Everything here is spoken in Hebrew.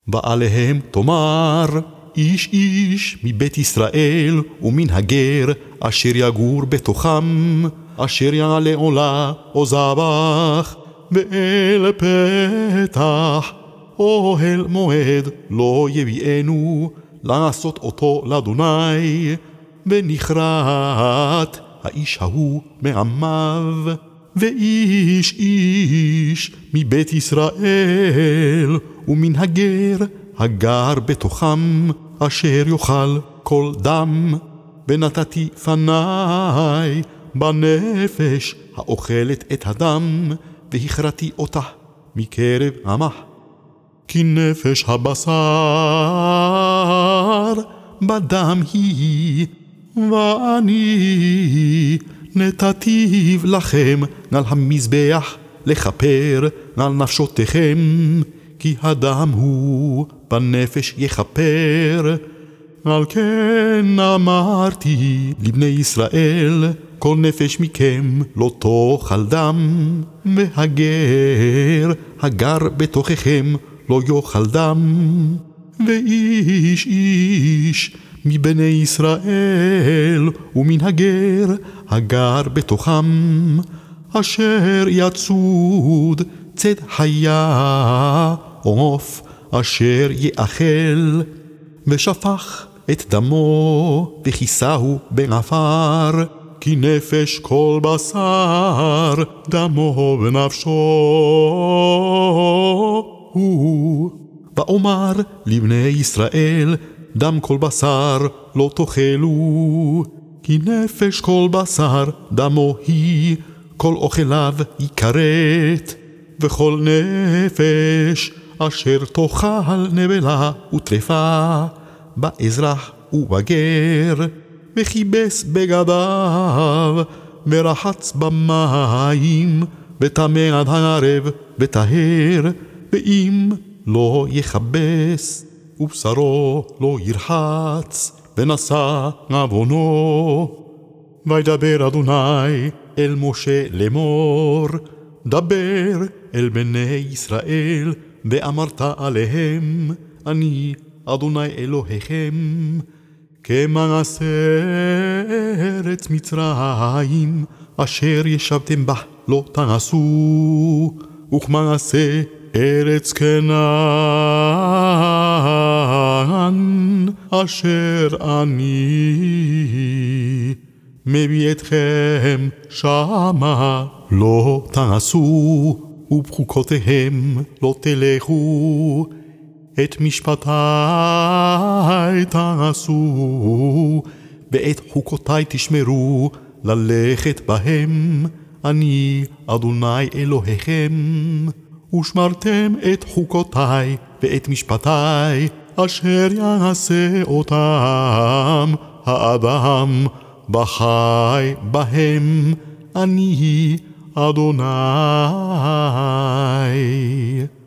ועליהם תאמר, איש איש מבית ישראל ומן הגר אשר יגור בתוכם, אשר יעלה עולה או זבח, ואל פתח אוהל מועד לא יביאנו, לעשות אותו לאדוני, ונכרת האיש ההוא מעמיו. ואיש איש מבית ישראל ומן הגר הגר בתוכם, אשר יאכל כל דם, ונתתי פניי בנפש האוכלת את הדם, והכרתי אותה מקרב עמה. כי נפש הבשר בדם היא, ואני נתתיו לכם על המזבח לכפר על נפשותיכם, כי הדם הוא בנפש יכפר. על כן אמרתי לבני ישראל, כל נפש מכם לא תאכל דם, והגר הגר בתוככם לא יאכל דם. ואיש איש מבני ישראל ומן הגר הגר בתוכם, אשר יצוד צד חיה עוף אשר יאכל, ושפך את דמו וכיסהו בעפר, כי נפש כל בשר דמו ונפשו הוא. ואומר לבני ישראל, דם כל בשר לא תאכלו, כי נפש כל בשר דמו היא, כל אוכליו יכרת. וכל נפש אשר תאכל נבלה וטרפה, באזרח ובגר, וכיבס בגדיו, ורחץ במים, וטמא עד הערב וטהר. ואם לא יכבס ובשרו לא ירחץ, ונשא עוונו. וידבר אדוני אל משה לאמור, דבר אל בני ישראל ואמרת עליהם, אני אדוני אלוהיכם, כמעשה ארץ מצרים אשר ישבתם בה לא תעשו, וכמעשה ארץ כנען אשר אני מביא אתכם שמה לא תעשו, ובחוקותיהם לא תלכו, את משפטי תעשו, ואת חוקותי תשמרו ללכת בהם, אני אדוני אלוהיכם. ושמרתם את חוקותי ואת משפטי, אשר יעשה אותם האדם בחי בהם, אני אדוני.